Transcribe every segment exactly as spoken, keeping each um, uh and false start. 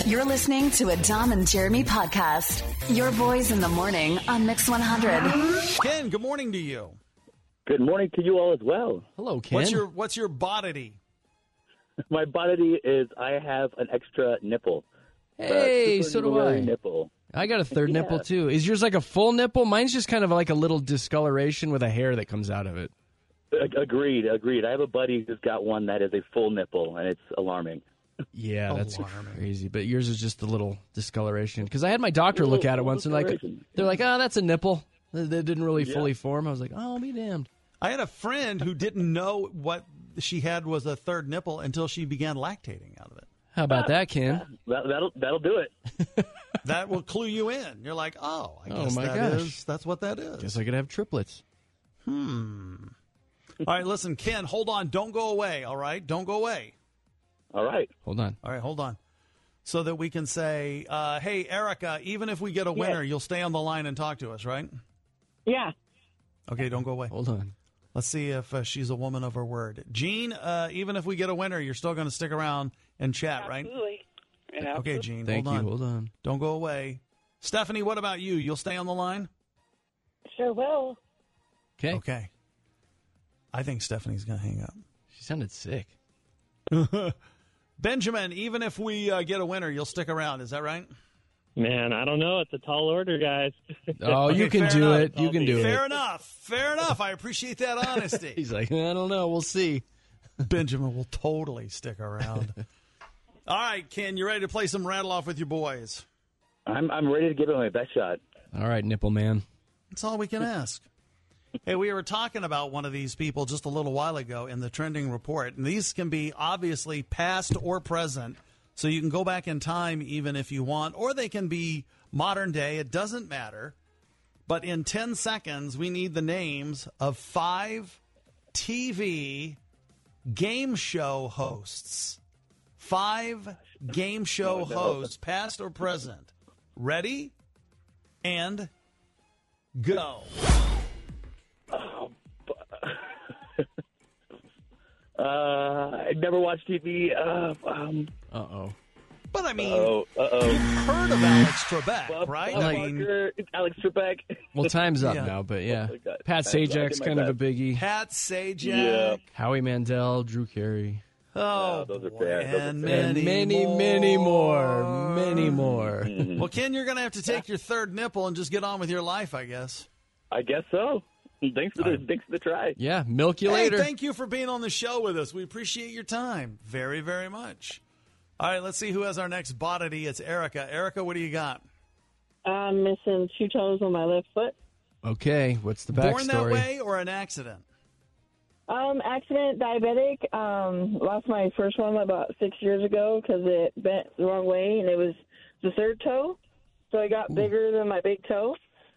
You're listening to a Dom and Jeremy podcast. Your boys in the morning on Mix one hundred. Ken, good morning to you. Good morning to you all as well. Hello, Ken. What's your What's your bodity? My bodity is I have an extra nipple. Hey, Uh, so do I. Nipple. I got a third Yeah. nipple, too. Is yours like a full nipple? Mine's just kind of like a little discoloration with a hair that comes out of it. A- Agreed, agreed. I have a buddy who's got one that is a full nipple, and it's alarming. Yeah, that's Alarming. crazy. But yours is just a little discoloration. Because I had my doctor look at it once, and like discoloration. they're like, oh, that's a nipple. They they didn't really Yeah. fully form. I was like, oh, be damned. I had a friend who didn't know what she had was a third nipple until she began lactating out of it. How about that, Ken? That, that'll that'll do it. That will clue you in. You're like, oh, I Oh, guess my that gosh. is- that's what that is. Guess I could have triplets. Hmm. All right, listen, Ken, hold on. Don't go away, all right? Don't go away. All right. Hold on. All right, hold on. So that we can say, uh, hey, Erica, even if we get a winner, you'll stay on the line and talk to us, right? Yeah. Okay, don't go away. Hold on. Let's see if uh, she's a woman of her word. Jean, uh, even if we get a winner, you're still going to stick around and chat, right? Absolutely. Yeah, Okay, Jean, Thank hold you. on. Hold on. Don't go away. Stephanie, what about you? You'll stay on the line? Sure will. Okay. Okay. I think Stephanie's going to hang up. She sounded sick. Benjamin, even if we uh, get a winner, you'll stick around. Is that right? Man, I don't know. It's a tall order, guys. Oh, Okay, you can fair do enough. it. You can do Fair it. enough. Fair enough. I appreciate that honesty. He's like, I don't know. We'll see. Benjamin will totally stick around. All right, Ken, you ready to play some rattle off with your boys? I'm I'm ready to give it my best shot. All right, nipple man. That's all we can ask. Hey, we were talking about one of these people just a little while ago in the trending report, and these can be obviously past or present, so you can go back in time even if you want, or they can be modern day. It doesn't matter. But in ten seconds, we need the names of five T V game show hosts. Five game show hosts, past or present. Ready? And go. Uh, I never watched T V. Uh, um, Uh-oh. But I mean, oh, uh oh. you've heard of Alex Trebek, Bob, right? Bob I mean, Barker, Alex Trebek. Well, time's up Yeah. now, but yeah. Oh, my God. Pat I'm Sajak's lacking kind my of a biggie. Pat Sajak. Yeah. Howie Mandel, Drew Carey. Oh, Yeah, those are boy, fair. Those are and fair. And many, many, many more. Many more. Well, Ken, you're going to have to take your third nipple and just get on with your life, I guess. I guess so. Thanks for the thanks for the try. Yeah, milk you Hey, later. thank you for being on the show with us. We appreciate your time very, very much. All right, let's see who has our next bodity. It's Erica. Erica, what do you got? I'm missing two toes on my left foot. Okay, what's the backstory? Born that way or an accident? Um, accident, diabetic. Um, lost my first one about six years ago because it bent the wrong way, and it was the third toe. So it got bigger than my big toe.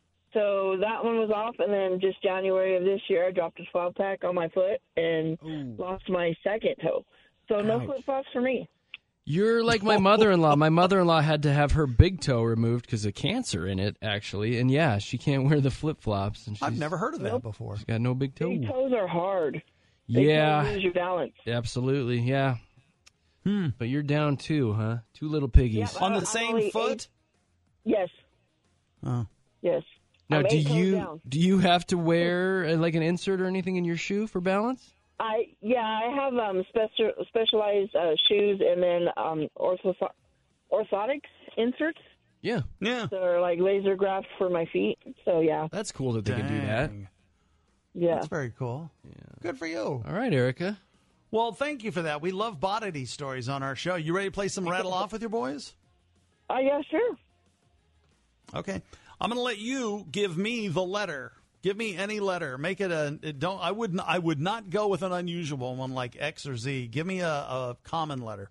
So that one was off, and then just January of this year, I dropped a swab pack on my foot and Ooh. lost my second toe. So no Ouch. flip flops for me. You're like my mother-in-law. My mother-in-law had to have her big toe removed because of cancer in it, actually. And yeah, she can't wear the flip-flops. And she's I've never heard of that Nope. before. got no big toe. Big toes are hard. They can Yeah, lose your balance. absolutely. Yeah. Hmm. But you're down too, huh? Two little piggies. Yeah. On the I'm same only foot? Yes, Oh. yes. Now, I'm do eight toes you down. do you have to wear uh, like an insert or anything in your shoe for balance? I yeah, I have um special specialized uh, shoes and then um ortho orthotics inserts Yeah, Yeah. that are like laser grafts for my feet. So yeah, that's cool that they can do that. Dang. yeah. That's very cool. Good for you. All right, Erica. Well, thank you for that. We love bodity stories on our show. You ready to play some rattle off with your boys? Oh yeah, sure. Okay. I'm going to let you give me the letter. Give me any letter. Make it a it don't I wouldn't I would not go with an unusual one like X or Z. Give me a, a common letter.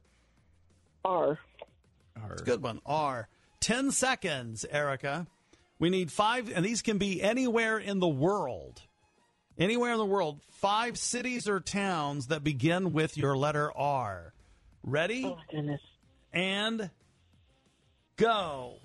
R. It's a good one. R. Ten seconds, Erica. We need five, and these can be anywhere in the world. Anywhere in the world. Five cities or towns that begin with your letter R. Ready? Oh my goodness. And go.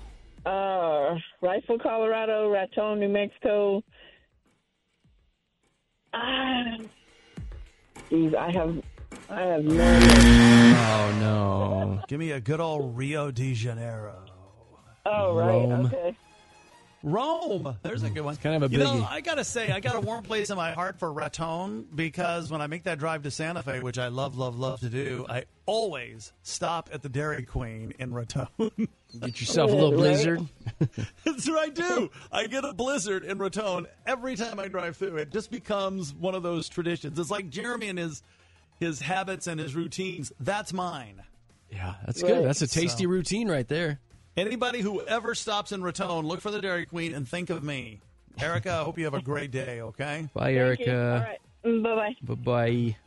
Uh, Rifle, Colorado, Raton, New Mexico. Ah, geez, I have I have no idea. Oh, no. Give me a good old Rio de Janeiro. Oh, right. Rome. Okay. Rome. There's a good one. kind of a You know, biggie. I got to say, I got a warm place in my heart for Raton because when I make that drive to Santa Fe, which I love, love, love to do, I always stop at the Dairy Queen in Raton. Get yourself a little Right. blizzard. That's what I do. I get a blizzard in Raton every time I drive through. It just becomes one of those traditions. It's like Jeremy and his his habits and his routines. That's mine. Yeah, that's good. Right. That's a tasty So- routine right there. Anybody who ever stops in Raton, look for the Dairy Queen and think of me. Erica, I hope you have a great day, okay? Bye, Thank you. All Erica. right. Mm, bye-bye. Bye-bye.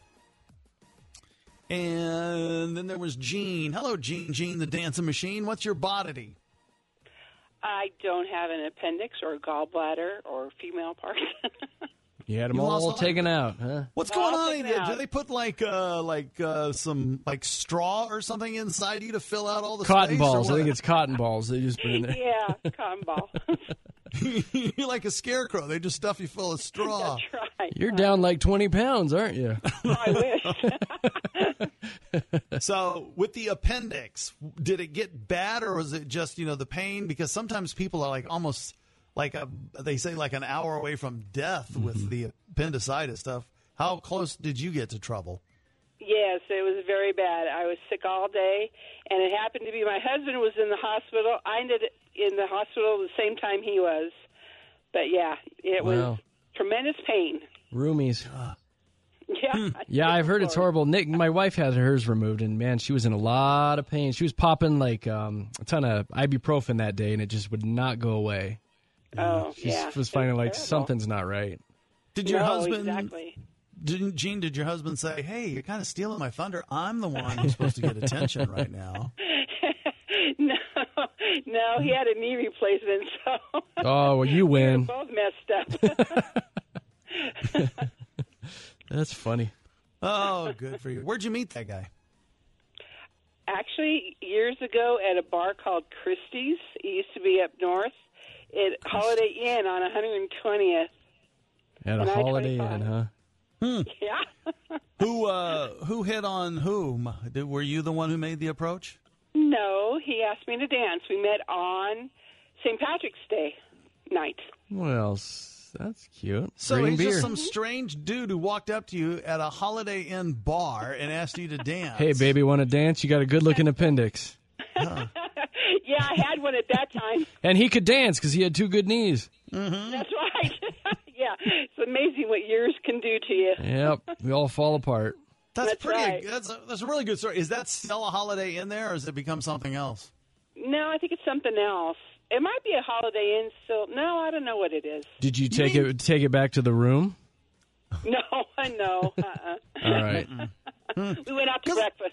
And then there was Jean. Hello, Jean. Jean, the dancing machine. What's your bodity? I don't have an appendix or a gallbladder or female parts. You had them You lost all all- taken out, huh? What's Well, going I'll on? take in it there? Do out. they put like uh, like uh, some like straw or something inside you to fill out all the Cotton space, or balls. I what? think it's cotton balls they just put in there. yeah, cotton ball. You're like a scarecrow. They just stuff you full of straw. That's right. You're down like twenty pounds, aren't you? I wish. So with the appendix, did it get bad or was it just, you know, the pain? Because sometimes people are like almost like a, they say like an hour away from death with the appendicitis stuff. How close did you get to trouble? Yes, it was very bad. I was sick all day, and it happened to be my husband was in the hospital. I ended in the hospital the same time he was. But, yeah, it Wow. was tremendous pain. Roomies. Yeah. Yeah, I've heard it's horrible. Nick, my wife had hers removed, and man, she was in a lot of pain. She was popping like um, a ton of ibuprofen that day, and it just would not go away. Oh, She yeah. was finding like Terrible. something's not right. Did your no, husband, exactly. didn't, Gene, did your husband say, hey, you're kind of stealing my thunder. I'm the one who's supposed to get attention right now. no, no, he had a knee replacement, so Oh, well, you we were win. both messed up. That's funny. Oh, good for you. Where'd you meet that guy? Actually, years ago at a bar called Christie's, it used to be up north, at Holiday Inn on one hundred twentieth. At a And I Holiday twenty-five. Inn, huh? Yeah. Who uh, who hit on whom? Did, were you the one who made the approach? No, he asked me to dance. We met on Saint Patrick's Day night. Well, s- that's cute. So Bring he's beer. just some strange dude who walked up to you at a Holiday Inn bar and asked you to dance. Hey, baby, want to dance? You got a good-looking appendix. Yeah, I had one at that time. And he could dance because he had two good knees. That's right. Yeah, it's amazing what years can do to you. Yep, we all fall apart. That's, That's pretty. right. That's a, that's a really good story. Is that still a Holiday Inn there, or has it become something else? No, I think it's something else. It might be a Holiday Inn still. No, I don't know what it is. Did you take it take it back to the room? No, no. Uh-uh. All right. We went out to breakfast.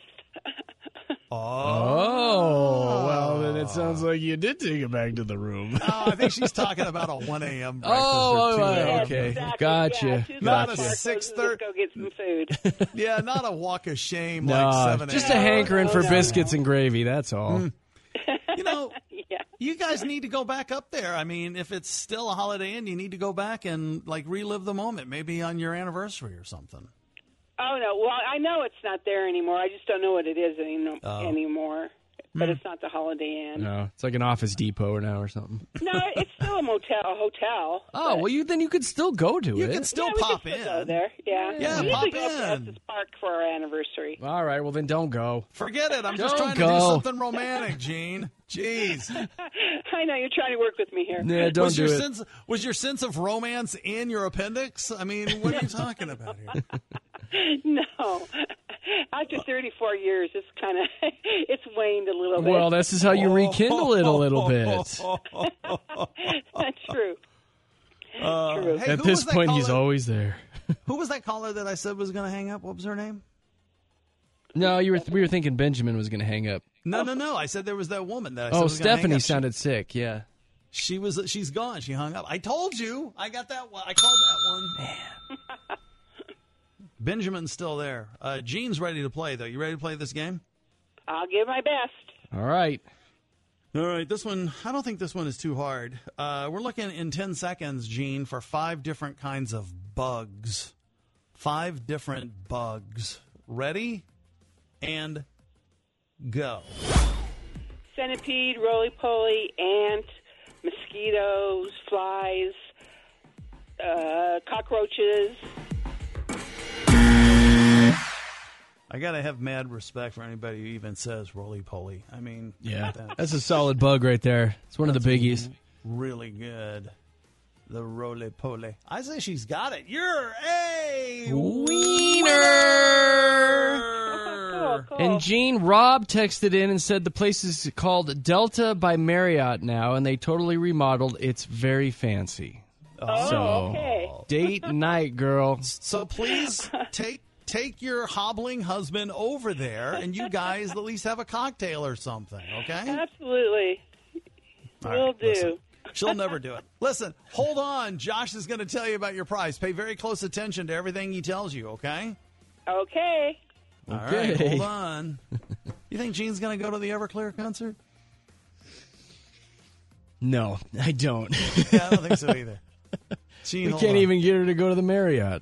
Oh, well, then it sounds like you did take it back to the room. Oh, I think she's talking about a one a.m. breakfast. Oh, or two oh, a.m. okay. Exactly. Gotcha. Yeah, two Not a o'clock, six let's thirty Go get some food. Yeah, not a walk of shame No, like seven just a.m. a hankering No, for no, biscuits and gravy, that's all. You know, Yeah. you guys need to go back up there. I mean, if it's still a Holiday Inn, you need to go back and like relive the moment, maybe on your anniversary or something. Oh no. Well, I know it's not there anymore. I just don't know what it is any- Oh. anymore. But it's not the Holiday Inn. No, it's like an Office Depot now or something. No, it's still a motel, a hotel. Oh, well, you then you could still go to You it. can still yeah, we pop can still in. Go there. Yeah. Yeah, we pop usually go up to in. Estes Park for our anniversary. All right, well, then don't go. Forget it. I'm just Don't trying to do go. something romantic, Gene. Jeez. I know you're trying to work with me here. Yeah, don't was do your it. sense was your sense of romance in your appendix? I mean, what are you talking about here? No. After thirty-four years, it's kind of it's waned a little bit. Well, this is how you rekindle it a little bit. That's true. Uh, True. hey, At who this was that point, he's caller- always there. Who was that caller that I said was going to hang up? What was her name? No, you were we were thinking Benjamin was going to hang up. No, no, no. I said there was that woman that I said Oh, was gonna hang Stephanie up. sounded sick. Yeah. She, she was. She's gone. She hung up. I told you. I got that one. I called that one. Man. Benjamin's still there. Uh, Gene's ready to play, though. You ready to play this game? I'll give my best. All right. All right, this one, I don't think this one is too hard. Uh, we're looking in ten seconds, Gene, for five different kinds of bugs. Five different bugs. Ready and go. Centipede, roly-poly, ant, mosquitoes, flies, uh, cockroaches. I got to have mad respect for anybody who even says roly-poly. I mean, Yeah, that's, that's a solid bug right there. It's one of the biggies. really good. The roly-poly. I say she's got it. You're a wiener. Cool. And Gene, Rob texted in and said the place is called Delta by Marriott now, and they totally remodeled. It's very fancy. Oh, so, okay. date night, girl. So please take take your hobbling husband over there, and you guys at least have a cocktail or something, okay? Absolutely. All Will right, do. listen. She'll never do it. Listen, hold on. Josh is going to tell you about your prize. Pay very close attention to everything he tells you, okay? Okay. All right, Okay. hold on. You think Gene's going to go to the Everclear concert? No, I don't. Yeah, I don't think so either. Gene, We hold can't on. even get her to go to the Marriott.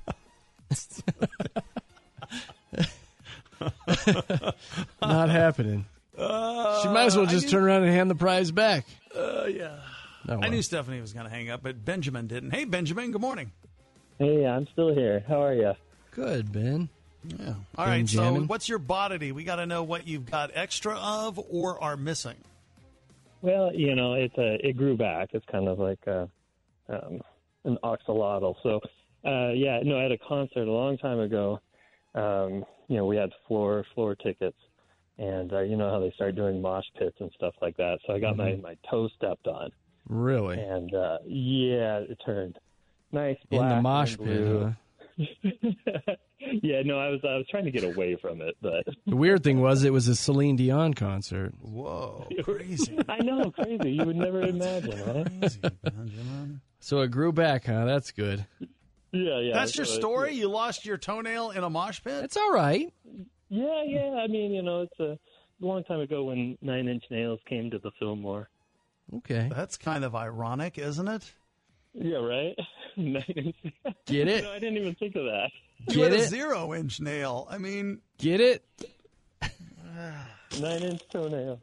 Not happening. Uh, She might as well I just knew- turn around and hand the prize back. Uh, yeah. Oh, I well. knew Stephanie was going to hang up, but Benjamin didn't. Hey, Benjamin, good morning. Hey, I'm still here. How are you? Good, Ben. Yeah. All right, so jamming. what's your bodity? We got to know what you've got extra of or are missing. Well, you know, it's a, it grew back. It's kind of like a, um, an oxalotl. So, uh, yeah, no, at a concert a long time ago, um, you know, we had floor floor tickets, and uh, you know how they start doing mosh pits and stuff like that. So I got Mm-hmm. my, my toe stepped on, Really? and uh, yeah, it turned nice black In the mosh and pit, blue. huh? Yeah, no, I was I was trying to get away from it, but The weird thing was it was a Celine Dion concert. Whoa, crazy. I know, crazy. You would never imagine, right? Crazy, Benjamin. So it grew back, huh? That's good. Yeah, yeah. That's your so it- story? You lost your toenail in a mosh pit? It's all right. Yeah, yeah. I mean, you know, it's a long time ago when Nine Inch Nails came to the Fillmore. Okay. That's kind of ironic, isn't it? Yeah, right. Nine Inch. Get it? No, I didn't even think of that. You Get had a it? zero-inch nail. I mean, Get it? Nine Inch Toenail.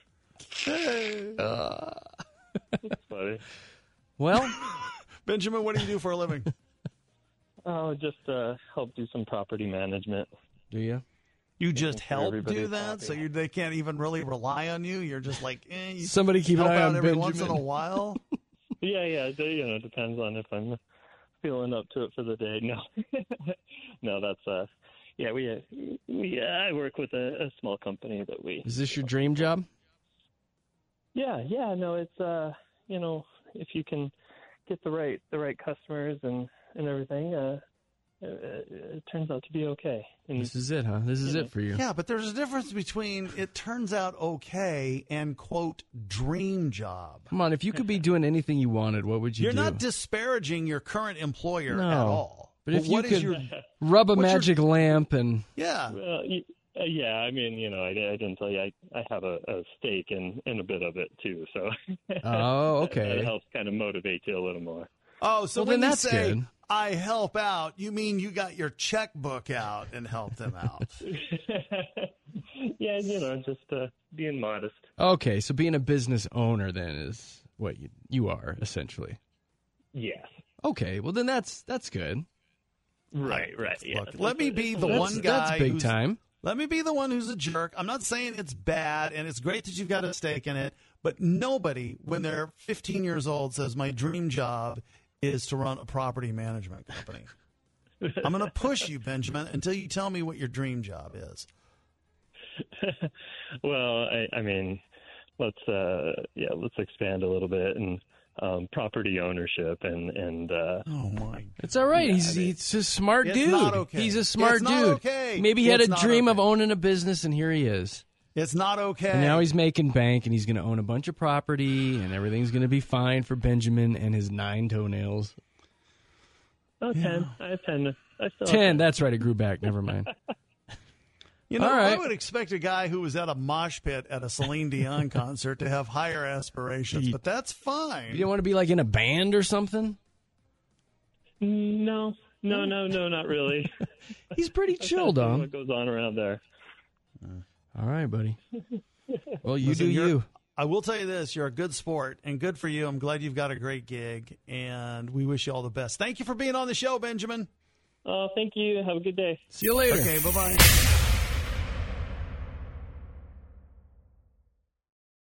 That's funny. Well, Benjamin, what do you do for a living? Oh, just uh, help do some property management. do you? You just sure help do everybody's that, happy. so you, they can't even really rely on you. You're just like, eh, you Somebody keep an help eye out on every Benjamin. once in a while. Yeah, yeah. it, You know, it depends on if I'm feeling up to it for the day. No, no, that's uh, yeah. We we uh, I work with a, a small company that we. Is this your dream job? Yeah, yeah, no, it's uh, you know, if you can get the right the right customers and and everything, uh, it, it turns out to be okay. And This is it, huh? This is it for you. Yeah, but there's a difference between it turns out okay and, quote, dream job. Come on, if you could be doing anything you wanted, what would you You're do? not disparaging your current employer No. at all. But if Well, what you is could your rub a what's your- magic lamp and yeah? well, y- uh, yeah, I mean, you know, I, I didn't tell you, I I have a, a stake in in a bit of it too, so oh, that okay. helps kind of motivate you a little more. Oh, so Well, when then you that's say good. I help out, you mean you got your checkbook out and helped them out? Yeah, you know, just uh, being modest. Okay, so being a business owner then is what you, you are essentially. Yes. Okay, well then that's that's good. Right, right. Yeah. Look, let me be the That's, one guy. that's big who's- time. Let me be the one who's a jerk. I'm not saying it's bad, and it's great that you've got a stake in it, but nobody, when they're fifteen years old, says, my dream job is to run a property management company. I'm going to push you, Benjamin, until you tell me what your dream job is. Well, I, I mean, let's uh, yeah, let's expand a little bit and um, property ownership and and uh, Oh, my. It's all right. Yeah, he's I mean, he's a smart it's dude. not okay. He's a smart It's not dude. okay. Maybe he had It's a not dream of okay. owning a business, and here he is. It's not okay. And now he's making bank, and he's going to own a bunch of property, and everything's going to be fine for Benjamin and his nine toenails. oh, ten. I have ten. I still have Ten. That's right. It grew back. Never mind. You know, All right. I would expect a guy who was at a mosh pit at a Celine Dion concert to have higher aspirations, but that's fine. You don't want to be like in a band or something? No, No, no, no, not really. He's pretty chill, Dom. What goes on around there? All right, buddy. Well, you Listen, do you're- you. I will tell you this, you're a good sport, and good for you. I'm glad you've got a great gig, and we wish you all the best. Thank you for being on the show, Benjamin. Oh, thank you. Have a good day. See you later. Okay, bye-bye.